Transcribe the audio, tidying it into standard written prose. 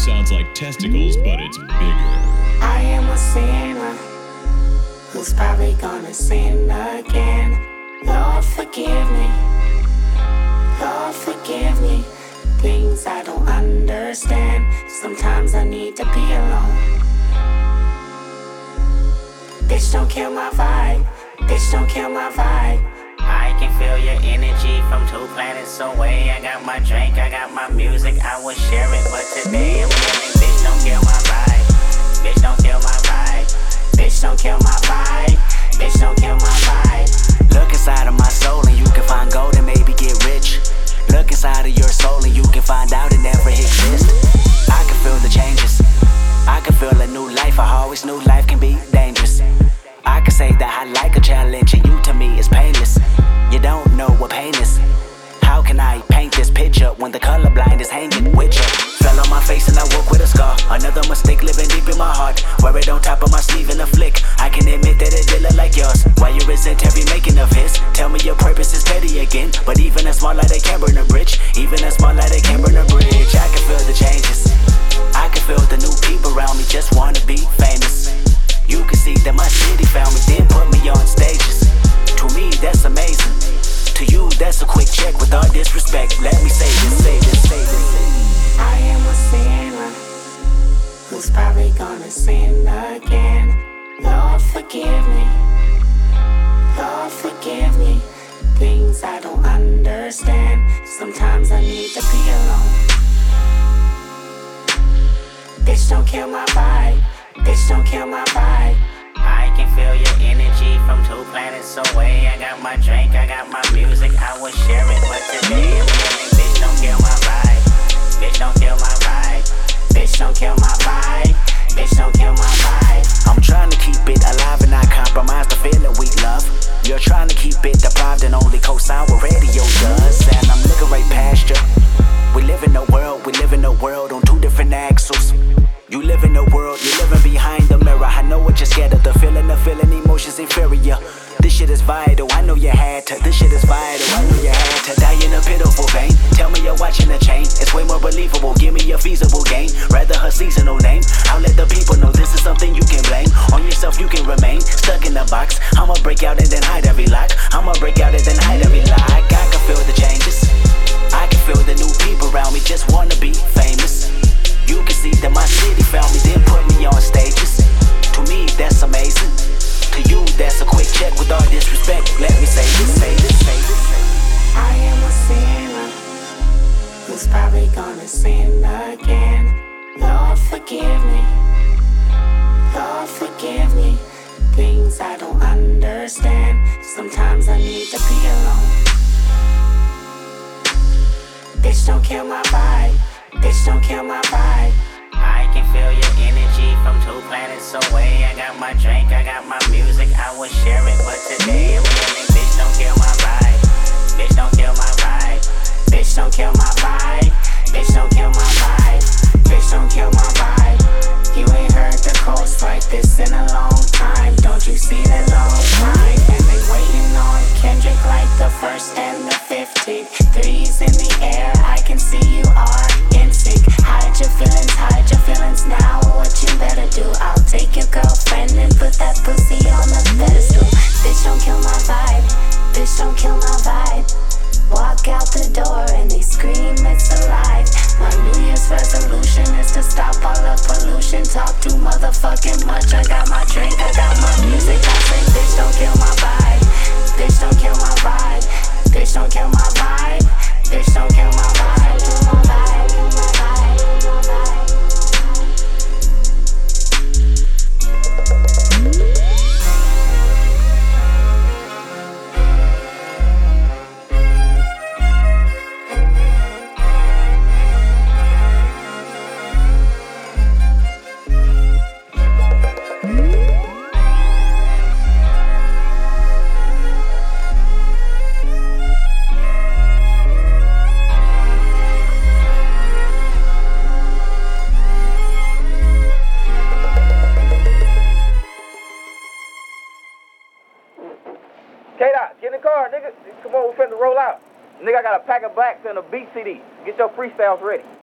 sounds like testicles, but it's bigger. I am a sinner who's probably gonna sin again. Lord, forgive me. Lord, forgive me. Things I don't understand. Sometimes I need to be alone. Bitch, don't kill my vibe. Bitch, don't kill my vibe. I can feel your energy from 2 planets away. I got my drink, I got my music, I would share it, but today I'm feeling, bitch, don't kill my vibe. Bitch, don't kill my vibe. Bitch, don't kill my vibe. Bitch, don't kill my vibe. Look inside of my soul and you can find gold and maybe get rich. Look inside of your soul and you can find out it never exists. I can feel the changes. I can feel a new life. I always knew life can be dangerous. I can say that I like a challenge and you to me is painless. You don't know what pain is. How can I paint this picture when the colorblind is hanging with you? Fell on my face and I woke with a scar. Another mistake living deep in my heart. Wear it on top of my sleeve in a flick. I can admit that it did look like yours. Why you resent every making of his? Tell me your purpose is petty again. But even a small light, they can burn a bridge. Even a small light, they can burn a bridge. I can feel the changes. I can feel the new people around me just wanna be famous. You can see that my city found me, then put me on stages. To me, that's amazing. To you, that's a quick check with all disrespect. Let me say this, say this, say this. I am a sinner who's probably gonna sin again. Lord, forgive me. Lord, forgive me. Things I don't understand. Sometimes I need to be alone. Bitch, don't kill my vibe. Bitch, don't kill my vibe. I can feel your energy from 2 planets away. I got my drink, I got my music, I would share it, but today I'm feeling, bitch, don't kill my vibe. Bitch, don't kill my vibe. Bitch, don't kill my vibe. Bitch, don't kill my vibe. I'm trying to keep it alive and not compromise the feeling we love. You're trying to keep it deprived and only co-sign what radio does. And I'm looking right past you. We live in a world on 2 different axles. You live in a world, you're living behind the mirror. I know what you're scared of, the feeling emotions inferior. This shit is vital, I know you had to. This shit is vital, I know you had to. Die in a pitiful vein, tell me you're watching a chain. It's way more believable, give me a feasible gain. Rather her seasonal name, I'll let the people know this is something you can blame. On yourself you can remain, stuck in a box. I'ma break out and then hide every lock. I'ma break out and then hide every lock. I can feel the changes, I can feel the new people around me just wanna be famous. You can see that my city found me, then put me on stages. To me, that's amazing. To you, that's a quick check with all disrespect. Let me say this, say this, say this. I am a sinner who's probably gonna sin again. Lord, forgive me. Lord, forgive me. Things I don't understand. Sometimes I need to be alone. Bitch, don't kill my vibe. Bitch, don't kill my vibe. I can feel your energy from 2 planets away. I got my drink, I got my music, I would share it, but today I'm feeling, bitch, don't kill my vibe. Bitch, don't kill my vibe. Bitch, don't kill my vibe. Bitch, don't kill my vibe. Bitch, don't kill my vibe. You ain't heard the coast like this in a long time. Don't you see the long line? And they waiting on Kendrick like the 1st and the 15th. 3's in the air, I can see you are in sync. Hide your feelings now. What you better do? I'll take your girlfriend and put that pussy on the pedestal. Bitch, don't kill my vibe. Bitch, don't kill my vibe. Walk out the door and they scream it's alive. My New Year's resolution is to stop all the pollution. Talk too motherfucking much. I got my drink, I got my music. I say, bitch, don't kill my vibe. Bitch, don't kill my vibe. Bitch, don't kill my vibe. Bitch, don't kill my vibe. Kill my vibe. Kill my vibe. Kill my vibe. K-Dot, get in the car, nigga. Come on, we finna roll out. Nigga, I got a pack of blacks and a beat CD. Get your freestyles ready.